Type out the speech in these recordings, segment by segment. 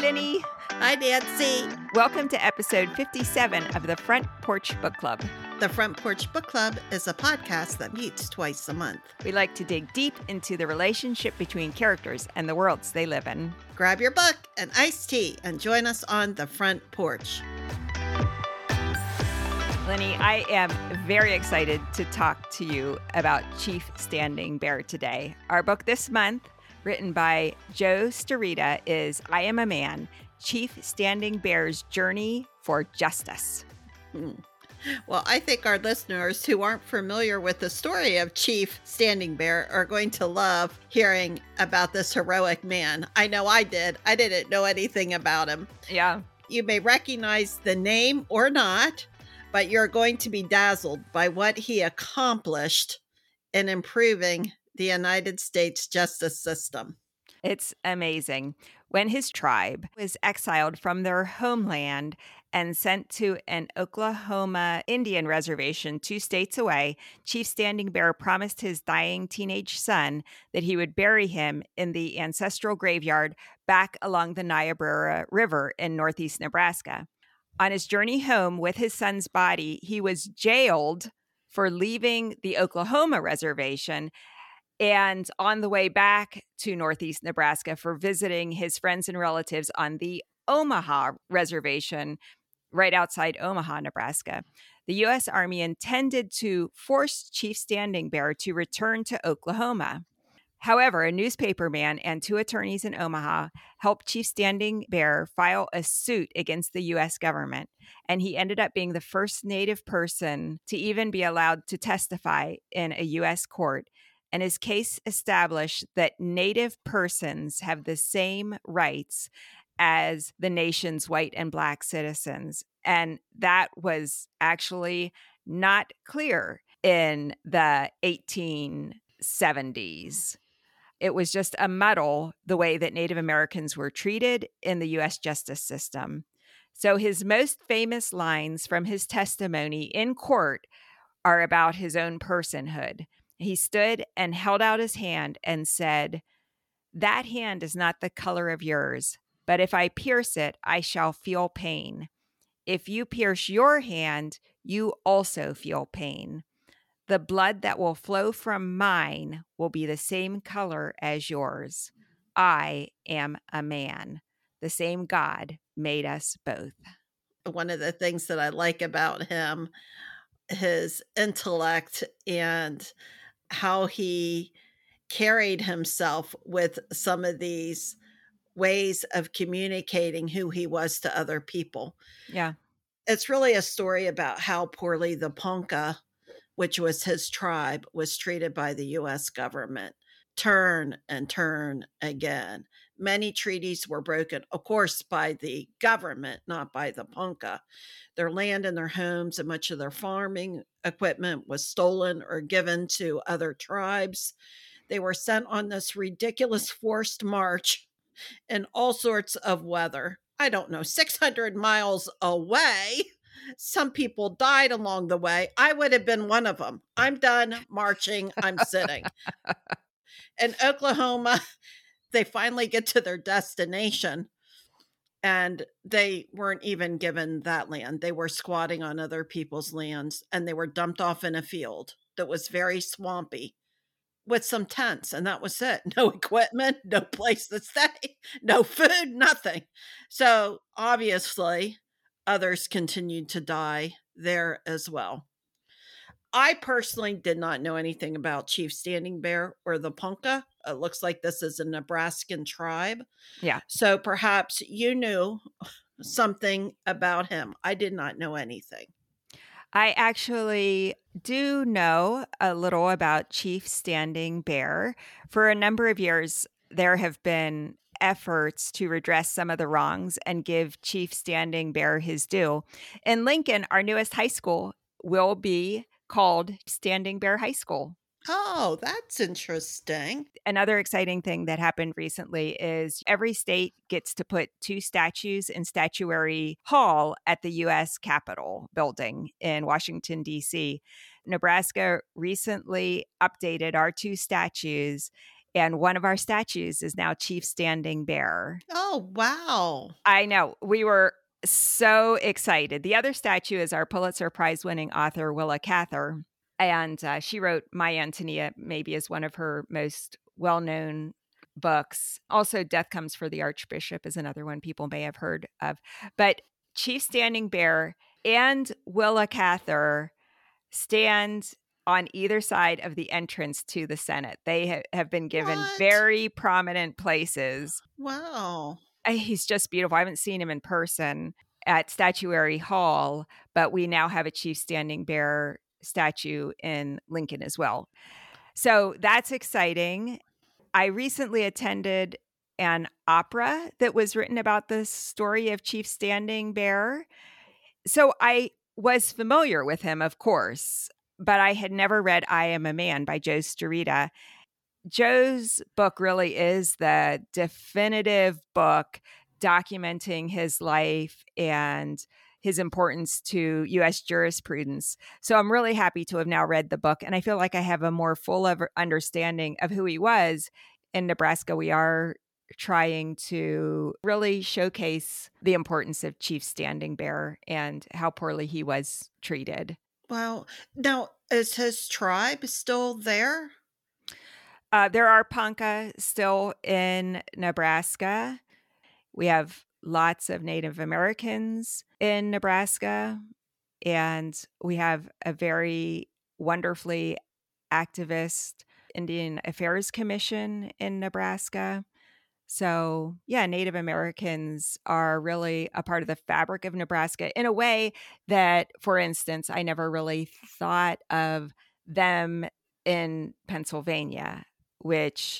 Jenny. Hi, Nancy. Welcome to episode 57 of the Front Porch Book Club. The Front Porch Book Club is a podcast that meets twice a month. We like to dig deep into the relationship between characters and the worlds they live in. Grab your book and iced tea and join us on the front porch. Lenny, I am very excited to talk to you about Chief Standing Bear today. Our book this month, written by Joe Starita, is I Am a Man, Chief Standing Bear's Journey for Justice. Well, I think our listeners who aren't familiar with the story of Chief Standing Bear are going to love hearing about this heroic man. I know I did. I didn't know anything about him. Yeah. You may recognize the name or not, but you're going to be dazzled by what he accomplished in improving the United States justice system. It's amazing. When his tribe was exiled from their homeland and sent to an Oklahoma Indian reservation 2 states away, Chief Standing Bear promised his dying teenage son that he would bury him in the ancestral graveyard back along the Niobrara River in northeast Nebraska. On his journey home with his son's body, he was jailed for leaving the Oklahoma reservation and on the way back to northeast Nebraska for visiting his friends and relatives on the Omaha reservation right outside Omaha, Nebraska. The U.S. Army intended to force Chief Standing Bear to return to Oklahoma. However, a newspaper man and 2 attorneys in Omaha helped Chief Standing Bear file a suit against the U.S. government, and he ended up being the first Native person to even be allowed to testify in a U.S. court. And his case established that Native persons have the same rights as the nation's white and Black citizens. And that was actually not clear in the 1870s. It was just a muddle the way that Native Americans were treated in the U.S. justice system. So his most famous lines from his testimony in court are about his own personhood. He stood and held out his hand and said, "That hand is not the color of yours, but if I pierce it, I shall feel pain. If you pierce your hand, you also feel pain. The blood that will flow from mine will be the same color as yours. I am a man. The same God made us both." One of the things that I like about him, his intellect and how he carried himself with some of these ways of communicating who he was to other people. Yeah. It's really a story about how poorly the Ponca, which was his tribe, was treated by the U.S. government. Turn and turn again. Many treaties were broken, of course, by the government, not by the Ponca. Their land and their homes and much of their farming equipment was stolen or given to other tribes. They were sent on this ridiculous forced march in all sorts of weather. I don't know, 600 miles away. Some people died along the way. I would have been one of them. I'm done marching. I'm sitting. In Oklahoma, they finally get to their destination, and they weren't even given that land. They were squatting on other people's lands, and they were dumped off in a field that was very swampy with some tents, and that was it. No equipment, no place to stay, no food, nothing. So obviously, others continued to die there as well. I personally did not know anything about Chief Standing Bear or the Ponca. It looks like this is a Nebraskan tribe. Yeah. So perhaps you knew something about him. I did not know anything. I actually do know a little about Chief Standing Bear. For a number of years, there have been efforts to redress some of the wrongs and give Chief Standing Bear his due. In Lincoln, our newest high school will be called Standing Bear High School. Oh, that's interesting. Another exciting thing that happened recently is every state gets to put 2 statues in Statuary Hall at the U.S. Capitol building in Washington, D.C. Nebraska recently updated our 2 statues And one of our statues is now Chief Standing Bear. Oh, wow. I know. We were so excited. The other statue is our Pulitzer Prize winning author, Willa Cather. And she wrote My Antonia, maybe is one of her most well known books. Also, Death Comes for the Archbishop is another one people may have heard of. But Chief Standing Bear and Willa Cather stand on either side of the entrance to the Senate. They have been given What? very prominent places. Wow. He's just beautiful. I haven't seen him in person at Statuary Hall, but we now have a Chief Standing Bear statue in Lincoln as well. So that's exciting. I recently attended an opera that was written about the story of Chief Standing Bear. So I was familiar with him, of course, but I had never read I Am a Man by Joe Starita. Joe's book really is the definitive book documenting his life and his importance to U.S. jurisprudence. So I'm really happy to have now read the book, and I feel like I have a more full understanding of who he was. In Nebraska, we are trying to really showcase the importance of Chief Standing Bear and how poorly he was treated. Wow. Now, is his tribe still there? There are Ponca still in Nebraska. We have lots of Native Americans in Nebraska, and we have a very wonderfully activist Indian Affairs Commission in Nebraska. So, yeah, Native Americans are really a part of the fabric of Nebraska in a way that, for instance, I never really thought of them in Pennsylvania, which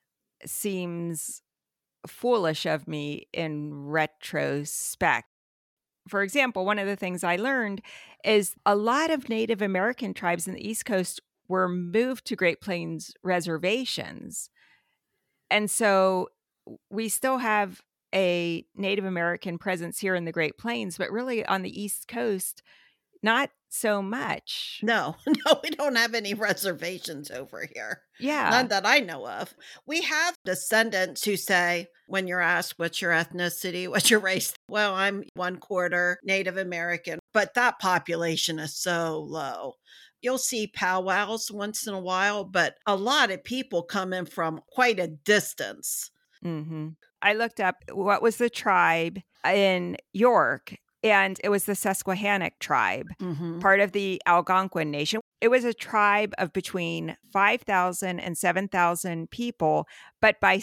seems foolish of me in retrospect. For example, one of the things I learned is a lot of Native American tribes in the East Coast were moved to Great Plains reservations. And so we still have a Native American presence here in the Great Plains, but really on the East Coast, not so much. No, no, we don't have any reservations over here. Yeah. None that I know of. We have descendants who say, when you're asked, what's your ethnicity, what's your race? Well, I'm 1/4 Native American, but that population is so low. You'll see powwows once in a while, but a lot of people come in from quite a distance. Mm-hmm. I looked up what was the tribe in York, and it was the Susquehannock tribe, part of the Algonquin Nation. It was a tribe of between 5,000 and 7,000 people. But by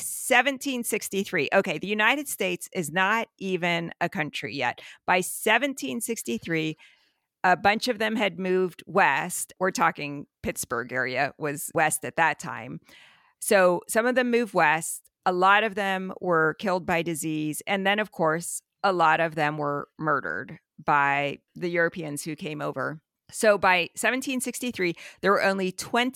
1763, okay, the United States is not even a country yet. By 1763, a bunch of them had moved west. We're talking Pittsburgh area was west at that time. So some of them moved west. A lot of them were killed by disease. And then, of course, a lot of them were murdered by the Europeans who came over. So by 1763, there were only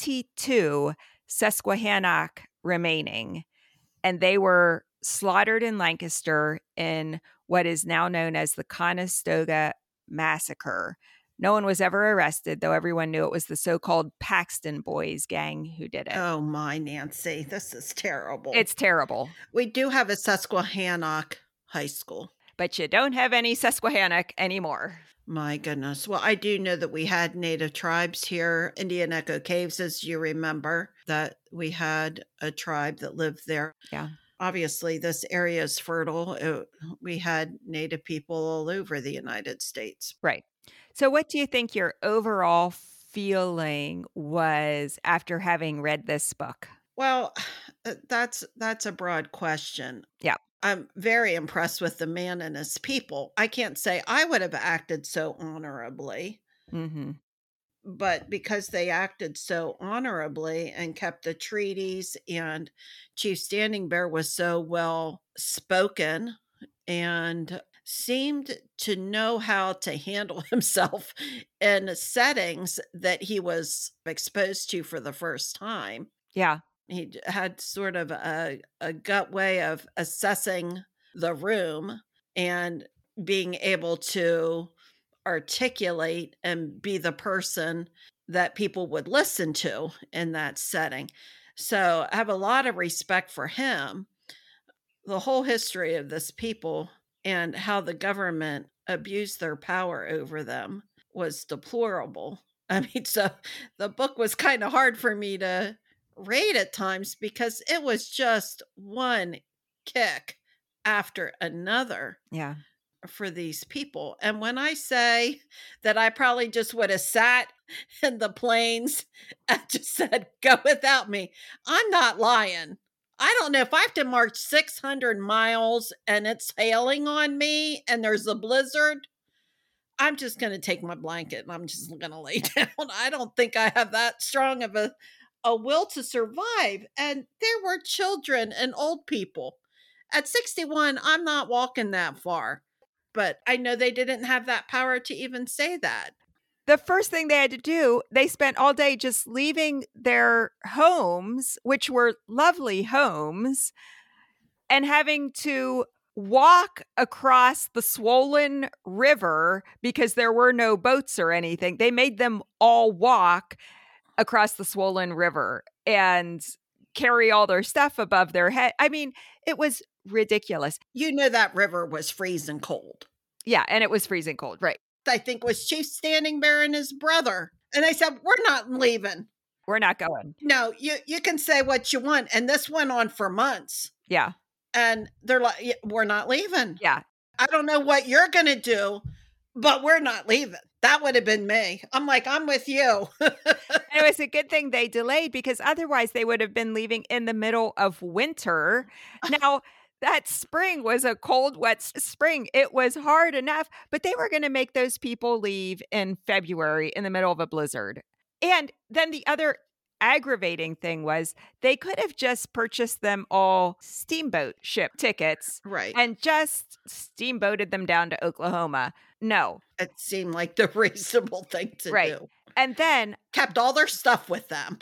22 Susquehannock remaining, and they were slaughtered in Lancaster in what is now known as the Conestoga Massacre. No one was ever arrested, though everyone knew it was the so-called Paxton Boys gang who did it. Oh my, Nancy, this is terrible. It's terrible. We do have a Susquehannock High School. But you don't have any Susquehannock anymore. My goodness. Well, I do know that we had native tribes here, Indian Echo Caves, as you remember, that we had a tribe that lived there. Yeah. Obviously, this area is fertile. We had native people all over the United States. Right. So what do you think your overall feeling was after having read this book? Well, that's a broad question. Yeah. I'm very impressed with the man and his people. I can't say I would have acted so honorably, but because they acted so honorably and kept the treaties, and Chief Standing Bear was so well spoken and seemed to know how to handle himself in settings that he was exposed to for the first time. Yeah. He had sort of a gut way of assessing the room and being able to articulate and be the person that people would listen to in that setting. So I have a lot of respect for him. The whole history of this people and how the government abused their power over them was deplorable. I mean, so the book was kind of hard for me to read at times because it was just one kick after another Yeah. for these people. And when I say that I probably just would have sat in the plains and just said, go without me, I'm not lying. I don't know if I have to march 600 miles and it's hailing on me and there's a blizzard. I'm just going to take my blanket and I'm just going to lay down. I don't think I have that strong of a will to survive. And there were children and old people. At 61, I'm not walking that far. But I know they didn't have that power to even say that. The first thing they had to do, they spent all day just leaving their homes, which were lovely homes, and having to walk across the swollen river because there were no boats or anything. They made them all walk across the swollen river and carry all their stuff above their head. I mean, it was ridiculous. You know that river was freezing cold. Yeah, and it was freezing cold, right? I think was Chief Standing Bear and his brother. And they said, we're not leaving. We're not going. No, you can say what you want. And this went on for months. Yeah. And they're like, "Yeah, we're not leaving. Yeah. I don't know what you're going to do, but we're not leaving." That would have been me. I'm like, I'm with you. It was a good thing they delayed because otherwise they would have been leaving in the middle of winter. Now, that spring was a cold, wet spring. It was hard enough, but they were going to make those people leave in February in the middle of a blizzard. And then the other aggravating thing was they could have just purchased them all steamboat ship tickets, right, and just steamboated them down to Oklahoma. No. It seemed like the reasonable thing to do. And then kept all their stuff with them.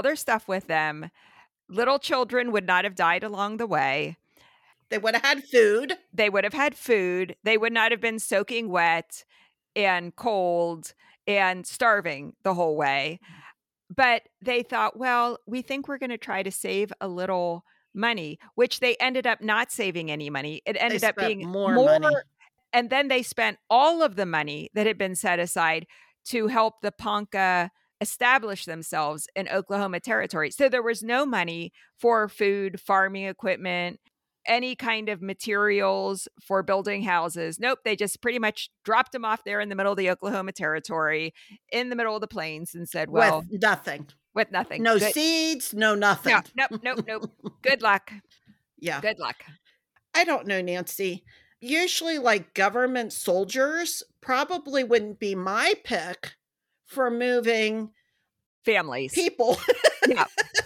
Little children would not have died along the way. They would have had food. They would not have been soaking wet and cold and starving the whole way. But they thought, well, we think we're going to try to save a little money, which they ended up not saving any money. It ended up being more money. And then they spent all of the money that had been set aside to help the Ponca establish themselves in Oklahoma Territory. So there was no money for food, farming equipment, any kind of materials for building houses. Nope. They just pretty much dropped them off there in the middle of the Oklahoma Territory, in the middle of the plains, and said, well, with nothing. No seeds, no nothing. Nope. Good luck. Yeah. Good luck. I don't know, Nancy. Usually, like, government soldiers probably wouldn't be my pick for moving families. People. Yeah.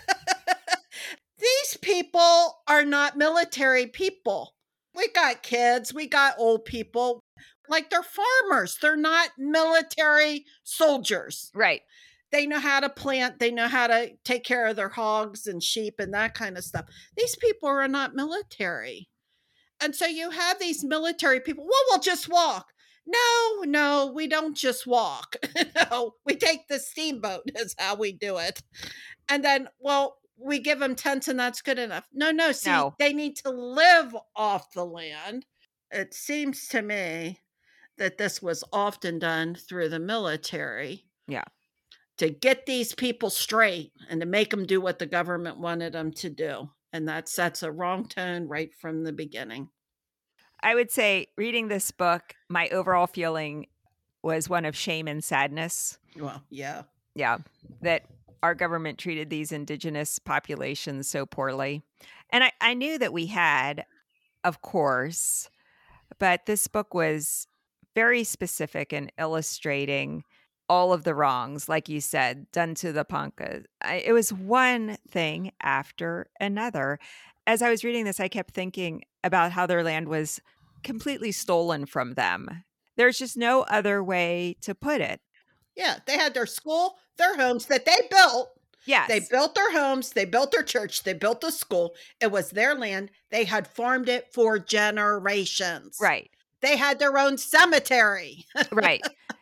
These people are not military people. We got kids, we got old people. Like, they're farmers. They're not military soldiers. Right. They know how to plant. They know how to take care of their hogs and sheep and that kind of stuff. These people are not military. And so you have these military people. Well, we'll just walk. No, we don't just walk. No, we take the steamboat is how we do it. And then, well, we give them tents and that's good enough. No. See, they need to live off the land. It seems to me that this was often done through the military. Yeah. To get these people straight and to make them do what the government wanted them to do. And that sets a wrong tone right from the beginning. I would say reading this book, my overall feeling was one of shame and sadness. Well, yeah. Yeah. That our government treated these indigenous populations so poorly. And I knew that we had, of course, but this book was very specific in illustrating all of the wrongs, like you said, done to the Ponca. It was one thing after another. As I was reading this, I kept thinking about how their land was completely stolen from them. There's just no other way to put it. Yeah, they had their school, their homes that they built. Yes. They built their homes, they built their church, they built the school. It was their land. They had farmed it for generations. Right. They had their own cemetery. Right.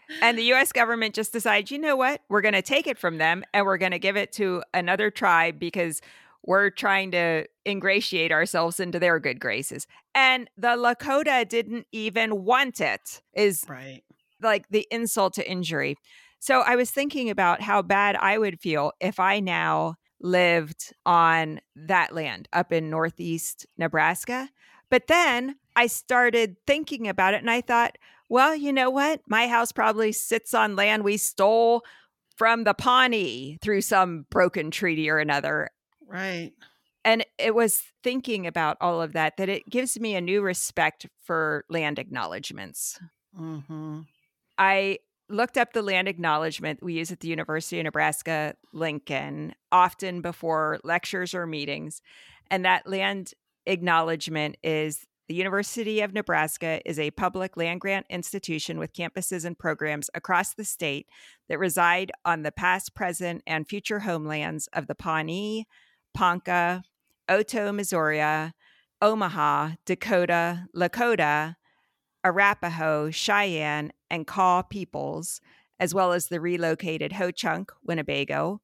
And the US government just decides, you know what? We're going to take it from them and we're going to give it to another tribe because we're trying to ingratiate ourselves into their good graces. And the Lakota didn't even want it, is Right. like the insult to injury. So I was thinking about how bad I would feel if I now lived on that land up in Northeast Nebraska. But then I started thinking about it and I thought, well, you know what? My house probably sits on land we stole from the Pawnee through some broken treaty or another. Right. And it was thinking about all of that it gives me a new respect for land acknowledgements. Mm-hmm. I looked up the land acknowledgement we use at the University of Nebraska Lincoln, often before lectures or meetings. And that land acknowledgement is the University of Nebraska is a public land grant institution with campuses and programs across the state that reside on the past, present, and future homelands of the Pawnee, Ponca, Oto, Missouri, Omaha, Dakota, Lakota, Arapaho, Cheyenne, and Kaw peoples, as well as the relocated Ho-Chunk, Winnebago,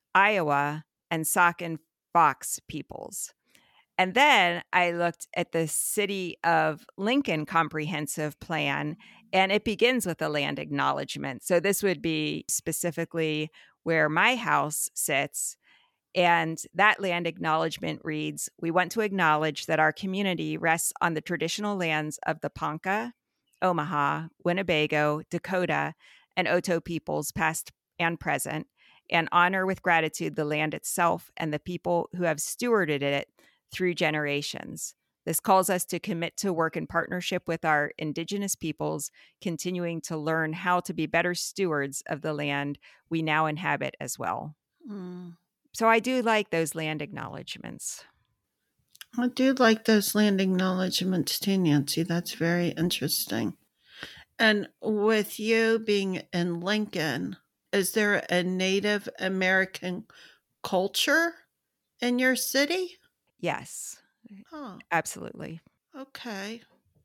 Iowa, and Sauk and Fox peoples. And then I looked at the City of Lincoln Comprehensive Plan, and it begins with a land acknowledgement. So this would be specifically where my house sits. And that land acknowledgement reads, we want to acknowledge that our community rests on the traditional lands of the Ponca, Omaha, Winnebago, Dakota, and Oto peoples, past and present, and honor with gratitude the land itself and the people who have stewarded it through generations. This calls us to commit to work in partnership with our Indigenous peoples, continuing to learn how to be better stewards of the land we now inhabit as well. Mm. So I do like those land acknowledgements. I do like those land acknowledgements too, Nancy. That's very interesting. And with you being in Lincoln, is there a Native American culture in your city? Yes, Oh, absolutely. okay.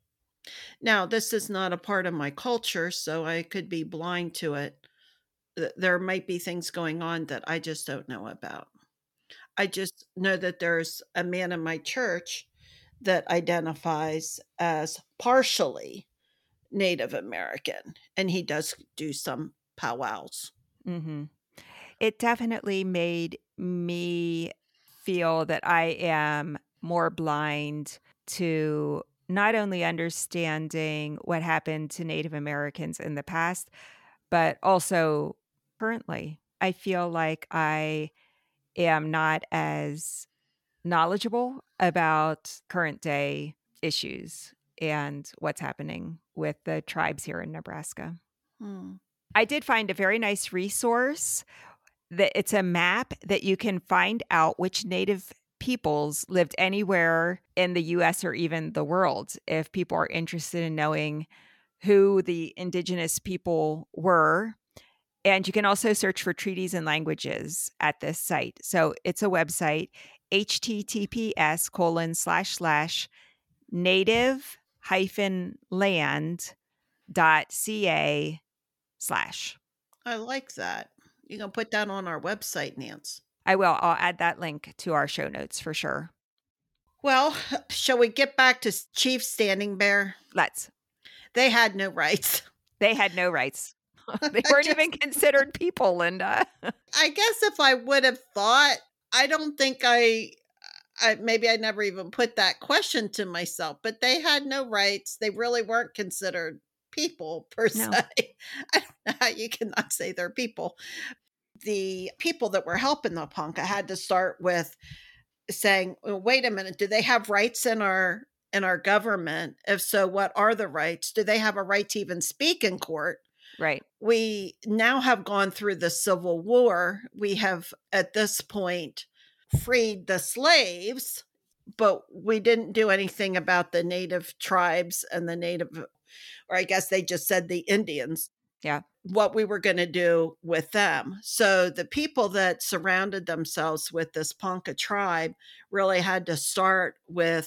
Now, this is not a part of my culture, so I could be blind to it. There might be things going on that I just don't know about. I just know that there's a man in my church that identifies as partially Native American, and he does do some powwows. Mm-hmm. It definitely made me feel that I am more blind to not only understanding what happened to Native Americans in the past, but also currently. I feel like I am not as knowledgeable about current day issues and what's happening with the tribes here in Nebraska. Hmm. I did find a very nice resource that it's a map that you can find out which native peoples lived anywhere in the US or even the world if people are interested in knowing who the indigenous people were. And you can also search for treaties and languages at this site. So it's a website, https://native land.ca/. I like that. You can put that on our website, Nance. I will. I'll add that link to our show notes for sure. Well, shall we get back to Chief Standing Bear? Let's. They had no rights. They had no rights. They weren't even considered people, Linda. I guess if I would have thought, I don't think maybe I never even put that question to myself, but they had no rights. They really weren't considered people per No. se. I don't know how you cannot say they're people. The people that were helping the Ponca had to start with saying, well, wait a minute, do they have rights in our government? If so, what are the rights? Do they have a right to even speak in court? Right. We now have gone through the Civil War. We have at this point freed the slaves, but we didn't do anything about the native tribes and the native, or I guess they just said the Indians. Yeah. What we were going to do with them. So the people that surrounded themselves with this Ponca tribe really had to start with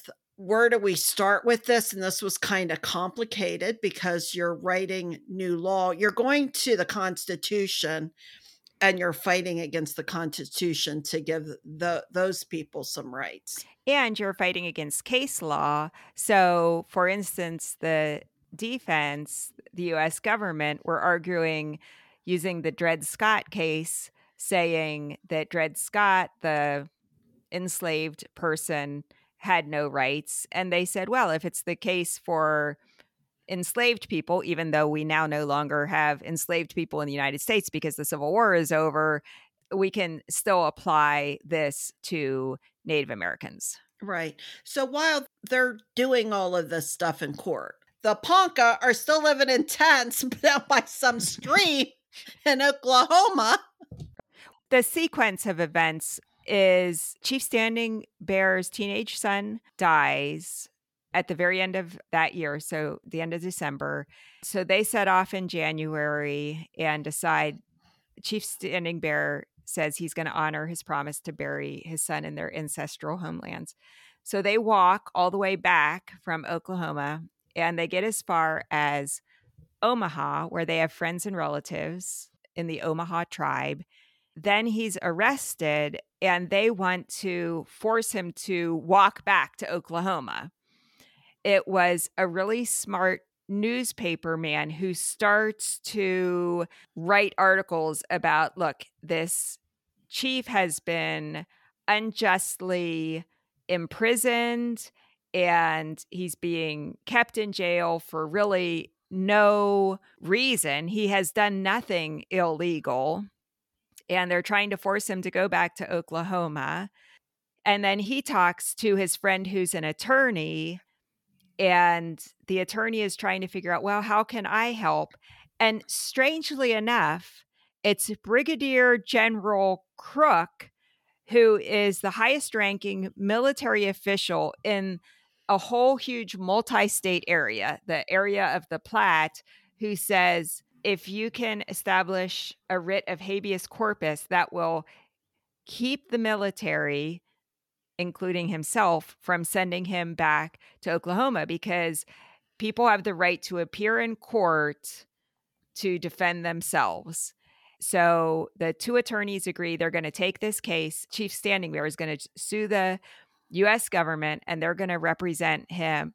where do we start with this? And this was kind of complicated because you're writing new law. You're going to the Constitution and you're fighting against the Constitution to give those people some rights. And you're fighting against case law. So, for instance, the defense, the U.S. government, were arguing using the Dred Scott case, saying that Dred Scott, the enslaved person, had no rights. And they said, well, if it's the case for enslaved people, even though we now no longer have enslaved people in the United States because the Civil War is over, we can still apply this to Native Americans. Right. So while they're doing all of this stuff in court, the Ponca are still living in tents down by some stream in Oklahoma. The sequence of events is Chief Standing Bear's teenage son dies at the very end of that year, so the end of December. So they set off in January and decide. Chief Standing Bear says he's going to honor his promise to bury his son in their ancestral homelands. So they walk all the way back from Oklahoma, and they get as far as Omaha, where they have friends and relatives in the Omaha tribe. Then he's arrested, and they want to force him to walk back to Oklahoma. It was a really smart newspaper man who starts to write articles about, look, this chief has been unjustly imprisoned and he's being kept in jail for really no reason. He has done nothing illegal, and they're trying to force him to go back to Oklahoma. And then he talks to his friend who's an attorney, and the attorney is trying to figure out, well, how can I help? And strangely enough, it's Brigadier General Crook, who is the highest ranking military official in a whole huge multi-state area, the area of the Platte, who says, if you can establish a writ of habeas corpus that will keep the military, including himself, from sending him back to Oklahoma, because people have the right to appear in court to defend themselves. So the two attorneys agree they're going to take this case. Chief Standing Bear is going to sue the U.S. government, and they're going to represent him.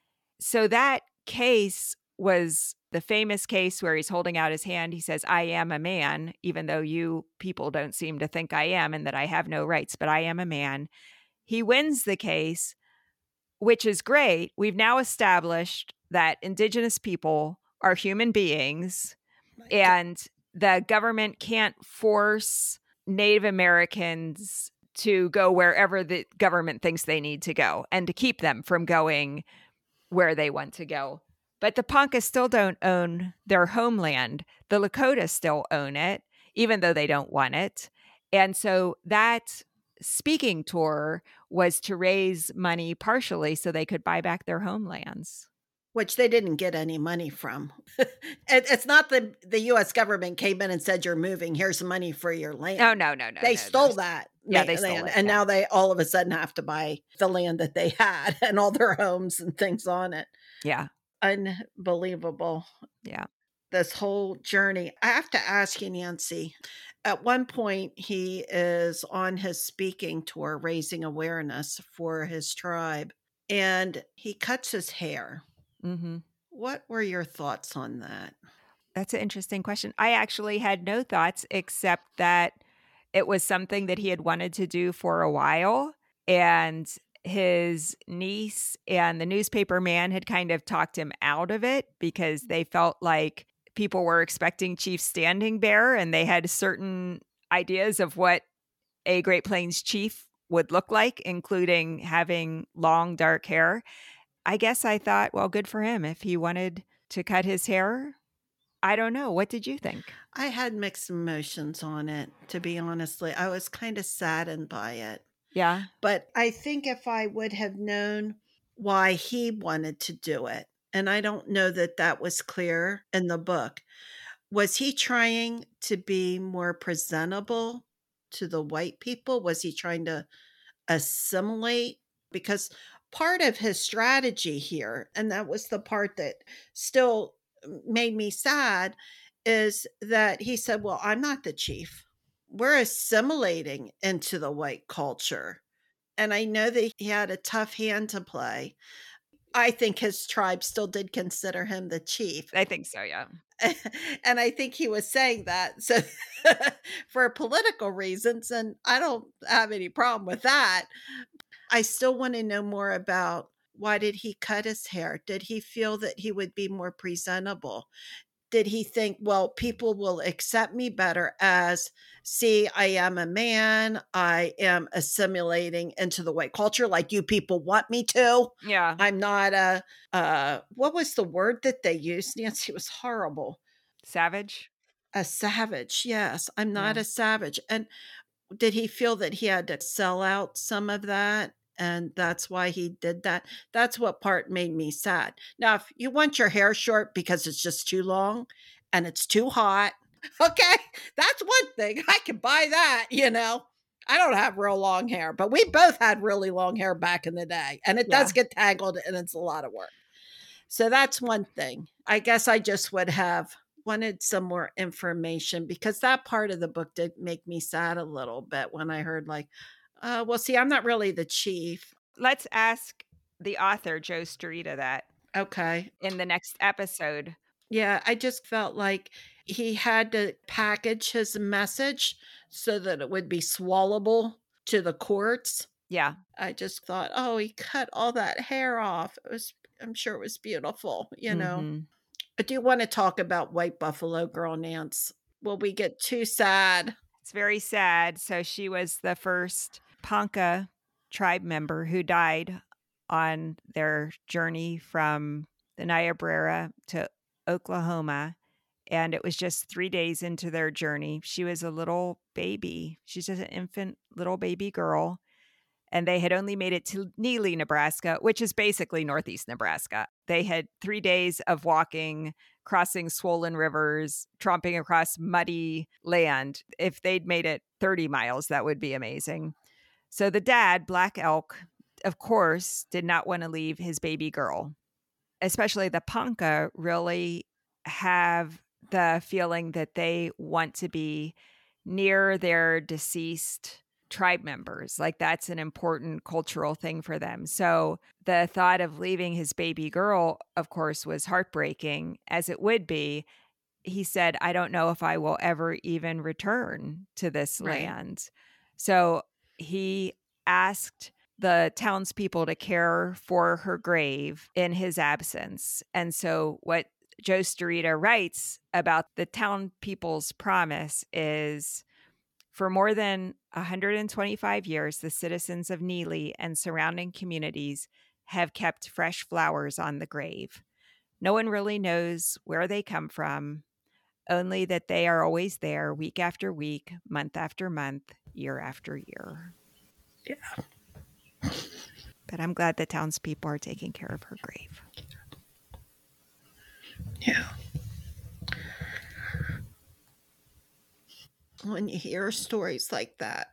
So that case was the famous case where he's holding out his hand. He says, I am a man, even though you people don't seem to think I am and that I have no rights, but I am a man. He wins the case, which is great. We've now established that Indigenous people are human beings, and the government can't force Native Americans to go wherever the government thinks they need to go and to keep them from going where they want to go. But the Ponca still don't own their homeland. The Lakota still own it, even though they don't want it. And so that speaking tour was to raise money partially so they could buy back their homelands. Which they didn't get any money from. It's not the U.S. government came in and said, you're moving, here's some money for your land. Oh, no. They stole that. Yeah, they stole it. And now they all of a sudden have to buy the land that they had and all their homes and things on it. Yeah. Unbelievable. Yeah. This whole journey. I have to ask you, Nancy, at one point he is on his speaking tour, raising awareness for his tribe, and he cuts his hair. Mm-hmm. What were your thoughts on that? That's an interesting question. I actually had no thoughts except that it was something that he had wanted to do for a while. And his niece and the newspaper man had kind of talked him out of it because they felt like people were expecting Chief Standing Bear and they had certain ideas of what a Great Plains chief would look like, including having long, dark hair. I guess I thought, well, good for him if he wanted to cut his hair. I don't know. What did you think? I had mixed emotions on it, to be honestly. I was kind of saddened by it. Yeah. But I think if I would have known why he wanted to do it, and I don't know that that was clear in the book, was he trying to be more presentable to the white people? Was he trying to assimilate? Because part of his strategy here, and that was the part that still made me sad, is that he said, well, I'm not the chief. We're assimilating into the white culture. And I know that he had a tough hand to play. I think his tribe still did consider him the chief. I think so, yeah. And I think he was saying that so for political reasons, and I don't have any problem with that. I still want to know more about, why did he cut his hair? Did he feel that he would be more presentable? Did he think, well, people will accept me better as, see, I am a man, I am assimilating into the white culture like you people want me to. Yeah. I'm not what was the word that they used, Nancy? It was horrible. Savage? A savage. Yes, I'm not Yeah. a savage. And did he feel that he had to sell out some of that? And that's why he did that. That's what part made me sad. Now, if you want your hair short because it's just too long and it's too hot, okay, that's one thing. I can buy that, you know. I don't have real long hair, but we both had really long hair back in the day. And it does get tangled and it's a lot of work. So that's one thing. I guess I just would have wanted some more information, because that part of the book did make me sad a little bit when I heard, like, well, see, I'm not really the chief. Let's ask the author, Joe Starita, that Okay. in the next episode. Yeah, I just felt like he had to package his message so that it would be swallowable to the courts. Yeah. I just thought, oh, he cut all that hair off. I'm sure it was beautiful, you know. I do want to talk about White Buffalo Girl, Nance. Will we get too sad? It's very sad. So she was the first Ponca tribe member who died on their journey from the Niobrara to Oklahoma. And it was just 3 days into their journey. She was a little baby. She's just an infant little baby girl. And they had only made it to Neely, Nebraska, which is basically northeast Nebraska. They had 3 days of walking, crossing swollen rivers, tromping across muddy land. If they'd made it 30 miles, that would be amazing. So the dad, Black Elk, of course, did not want to leave his baby girl. Especially the Ponca really have the feeling that they want to be near their deceased tribe members. Like that's an important cultural thing for them. So the thought of leaving his baby girl, of course, was heartbreaking, as it would be. He said, I don't know if I will ever even return to this land. So he asked the townspeople to care for her grave in his absence. And so what Joe Starita writes about the town people's promise is, for more than 125 years, the citizens of Neely and surrounding communities have kept fresh flowers on the grave. No one really knows where they come from, only that they are always there, week after week, month after month, year after year. Yeah. But I'm glad the townspeople are taking care of her grave. Yeah. When you hear stories like that,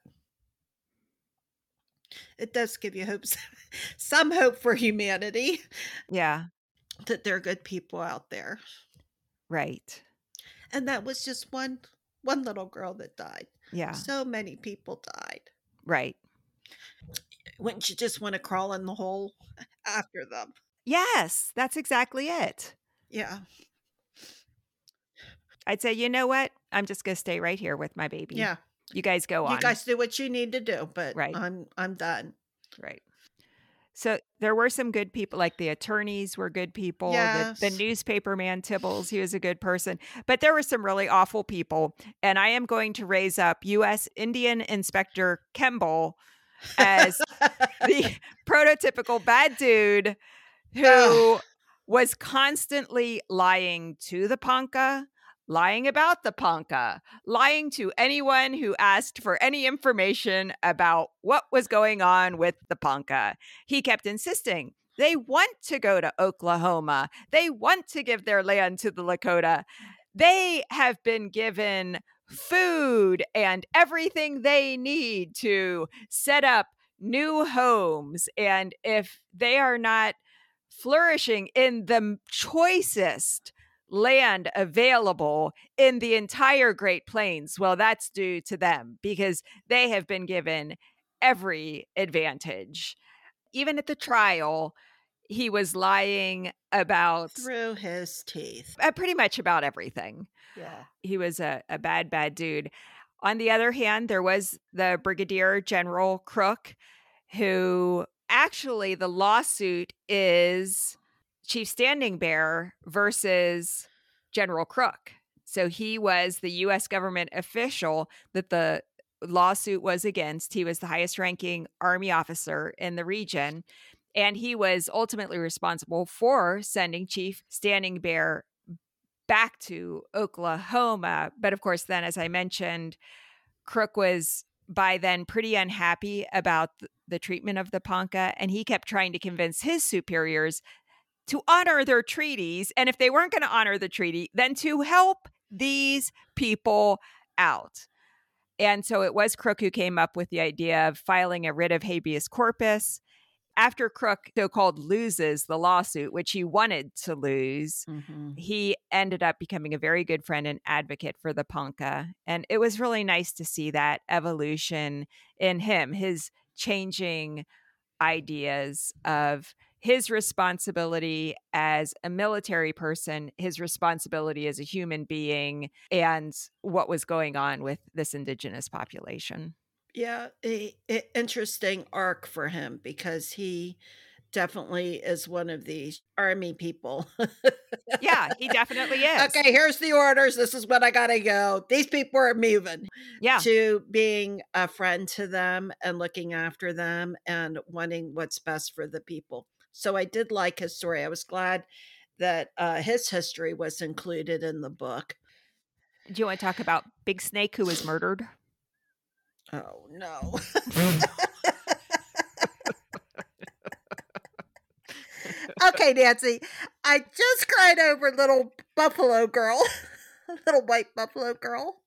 it does give you hope, some hope for humanity. Yeah. That there are good people out there. Right. And that was just one little girl that died. Yeah. So many people died. Right. Wouldn't you just want to crawl in the hole after them? Yes, that's exactly it. Yeah. I'd say, you know what? I'm just going to stay right here with my baby. Yeah. You guys go on. You guys do what you need to do, but right. I'm done. Right. So there were some good people, like the attorneys were good people. Yes. The newspaper man, Tibbles, he was a good person. But there were some really awful people. And I am going to raise up U.S. Indian Inspector Kemble as the prototypical bad dude who was constantly lying to the Ponca, lying about the Ponca, lying to anyone who asked for any information about what was going on with the Ponca. He kept insisting they want to go to Oklahoma. They want to give their land to the Lakota. They have been given food and everything they need to set up new homes. And if they are not flourishing in the choicest land available in the entire Great Plains, well, that's due to them because they have been given every advantage. Even at the trial, he was lying about Through his teeth. pretty much about everything. Yeah. He was a bad dude. On the other hand, there was the Brigadier General Crook, who actually the lawsuit is Chief Standing Bear versus General Crook. So he was the U.S. government official that the lawsuit was against. He was the highest ranking Army officer in the region. And he was ultimately responsible for sending Chief Standing Bear back to Oklahoma. But of course, then, as I mentioned, Crook was by then pretty unhappy about the treatment of the Ponca, and he kept trying to convince his superiors to honor their treaties. And if they weren't going to honor the treaty, then to help these people out. And so it was Crook who came up with the idea of filing a writ of habeas corpus. After Crook so-called loses the lawsuit, which he wanted to lose, he ended up becoming a very good friend and advocate for the Ponca. And it was really nice to see that evolution in him, his changing ideas of his responsibility as a military person, his responsibility as a human being, and what was going on with this indigenous population. Yeah, interesting arc for him because he definitely is one of these army people. Yeah, he definitely is. Okay, here's the orders. This is when I gotta go. These people are moving. Yeah. To being a friend to them and looking after them and wanting what's best for the people. So I did like his story. I was glad that his history was included in the book. Do you want to talk about Big Snake, who was murdered? Oh, no. Okay, Nancy, I just cried over little buffalo girl, little white buffalo girl.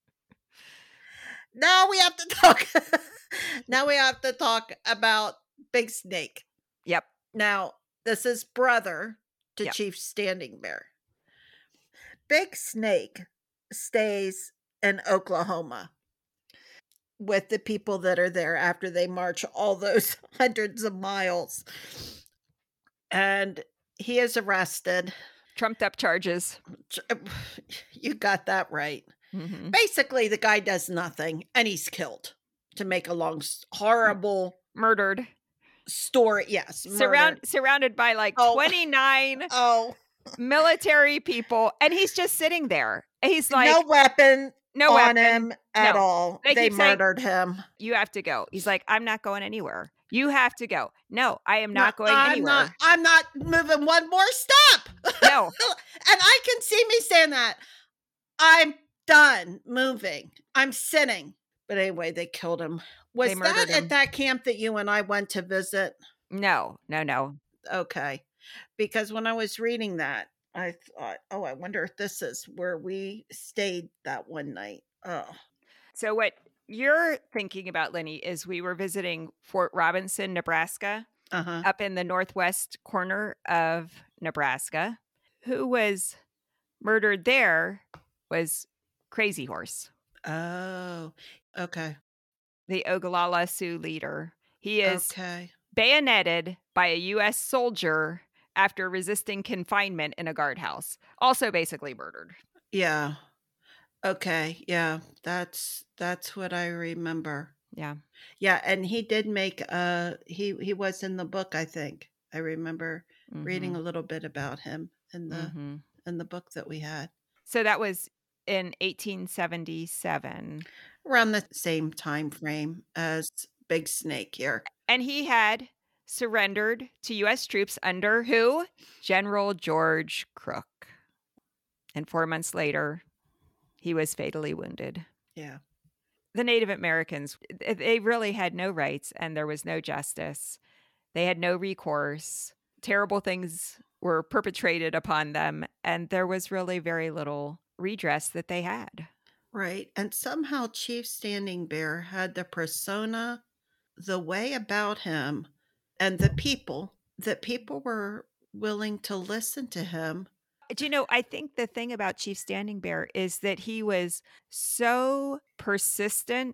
Now we have to talk. Now we have to talk about Big Snake. Yep. Now, this is brother to Yep. Chief Standing Bear. Big Snake stays in Oklahoma with the people that are there after they march all those hundreds of miles. And he is arrested. Trumped up charges. You got that right. Mm-hmm. Basically, the guy does nothing and he's killed. To make a long, horrible murdered story. Yes. Surrounded by like 29 military people. And he's just sitting there. He's like, no weapon on him at all. They murdered him. You have to go. He's like, I'm not going anywhere. You have to go. No, I am not going anywhere. I'm not moving one more step. No. And I can see me saying that. I'm done moving. I'm sitting. But anyway, they killed him. Was that at that camp that you and I went to visit? No. Okay. Because when I was reading that, I thought, oh, I wonder if this is where we stayed that one night. Oh. So what you're thinking about, Lenny, is we were visiting Fort Robinson, Nebraska, up in the northwest corner of Nebraska. Who was murdered there was Crazy Horse. Oh, okay. The Ogallala Sioux leader. He is bayoneted by a U.S. soldier after resisting confinement in a guardhouse. Also basically murdered. Yeah. Okay. Yeah. That's what I remember. Yeah. Yeah. And he did make, he was in the book, I think. I remember reading a little bit about him in the book that we had. So that was in 1877. Around the same time frame as Big Snake here. And he had surrendered to U.S. troops under who? General George Crook. And 4 months later, he was fatally wounded. Yeah. The Native Americans, they really had no rights and there was no justice. They had no recourse. Terrible things were perpetrated upon them, and there was really very little redress that they had. Right. And somehow Chief Standing Bear had the persona the way about him and the people that people were willing to listen to him. Do you know, I think the thing about Chief Standing Bear is that he was so persistent.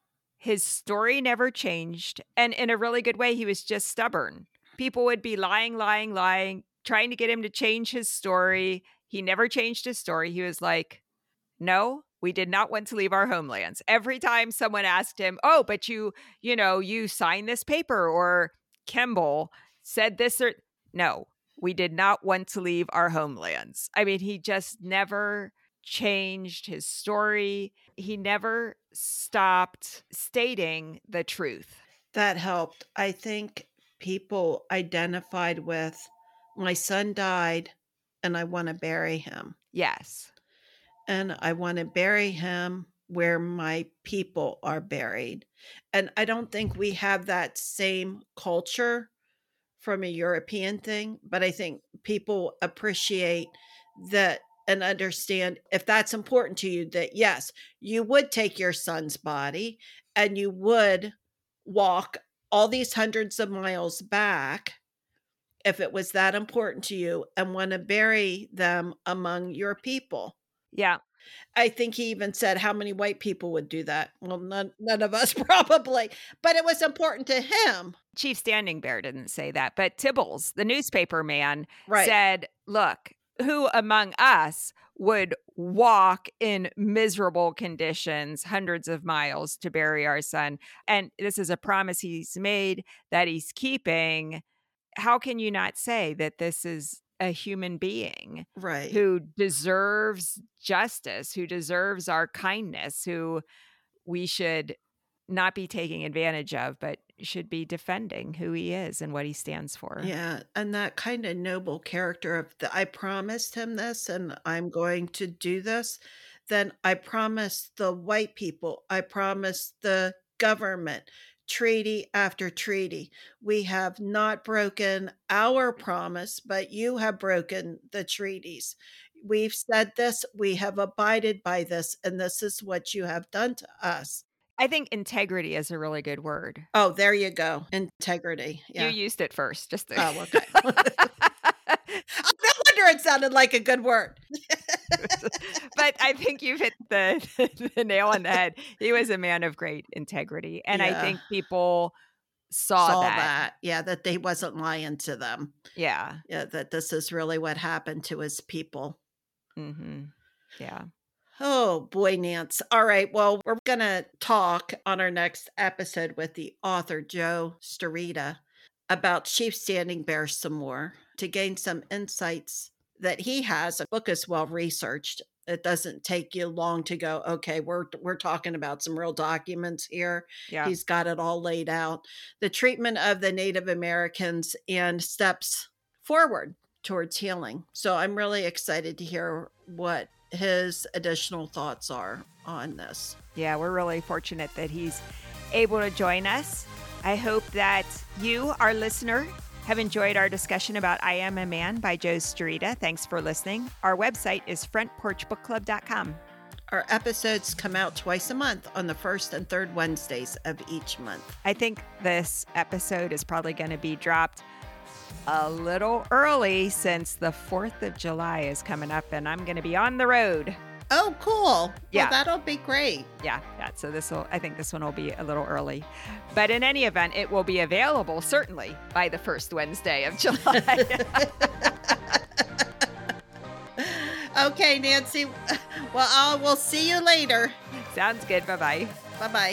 His story never changed. And in a really good way, he was just stubborn. People would be lying, trying to get him to change his story. He never changed his story. He was like, no, we did not want to leave our homelands. Every time someone asked him, oh, but you signed this paper, or Kimball said this, or no, we did not want to leave our homelands. I mean, he just never changed his story. He never stopped stating the truth. That helped. I think people identified with, my son died and I want to bury him. Yes. And I want to bury him where my people are buried. And I don't think we have that same culture from a European thing, but I think people appreciate that and understand, if that's important to you, that yes, you would take your son's body and you would walk all these hundreds of miles back if it was that important to you, and want to bury them among your people. Yeah. I think he even said how many white people would do that. Well, none of us probably, but it was important to him. Chief Standing Bear didn't say that, but Tibbles, the newspaper man, Right. said, look, who among us would walk in miserable conditions hundreds of miles to bury our son? And this is a promise he's made that he's keeping. How can you not say that this is a human being, Right, who deserves justice, who deserves our kindness, who we should not be taking advantage of, but should be defending who he is and what he stands for? yeah, and that kind of noble character of I promised him this and I'm going to do this. Then I promised the white people, I promised the government, treaty after treaty. We have not broken our promise, but you have broken the treaties. We've said this, we have abided by this, and this is what you have done to us. I think integrity is a really good word. Oh, there you go. Integrity. You Yeah. used it first. Just Oh, okay. No wonder it sounded like a good word. But I think you've hit the nail on the head. He was a man of great integrity. And I Yeah. think people saw that. that. Yeah, that they wasn't lying to them. Yeah. Yeah, that this is really what happened to his people. Mm-hmm. Yeah. Oh boy, Nance. All right. Well, we're going to talk on our next episode with the author, Joe Starita, about Chief Standing Bear some more to gain some insights that he has. The book is well researched. It doesn't take you long to go, okay, we're talking about some real documents here. Yeah. He's got it all laid out. The treatment of the Native Americans and steps forward towards healing. So I'm really excited to hear what his additional thoughts are on this. Yeah, we're really fortunate that he's able to join us. I hope that you, our listener, have enjoyed our discussion about I Am a Man by Joe Starita. Thanks for listening. Our website is frontporchbookclub.com. Our episodes come out twice a month on the first and third Wednesdays of each month. I think this episode is probably going to be dropped a little early since the 4th of July is coming up and I'm going to be on the road. Oh, cool. Yeah. Well, that'll be great. Yeah. So I think this one will be a little early. But in any event, it will be available certainly by the first Wednesday of July. Okay, Nancy. Well, we'll see you later. Sounds good. Bye-bye. Bye-bye.